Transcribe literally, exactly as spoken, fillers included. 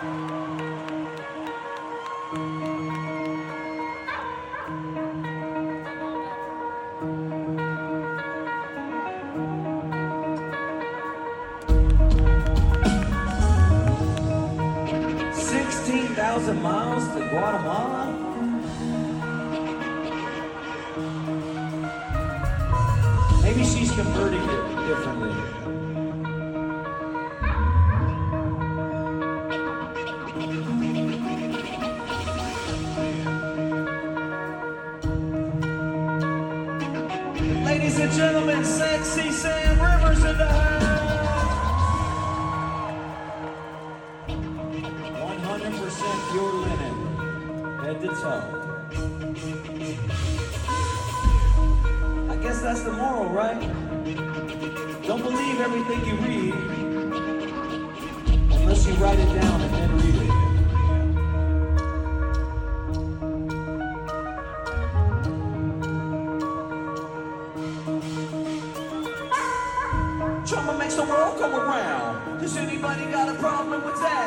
sixteen thousand miles to Guatemala? Maybe she's converting it differently. Ladies and gentlemen, Sexy Sam Rivers in the house! one hundred percent pure linen, head to toe. I guess that's the moral, right? Don't believe everything you read unless you write it down and then read it. Trauma makes the world come around. Does anybody got a problem with that?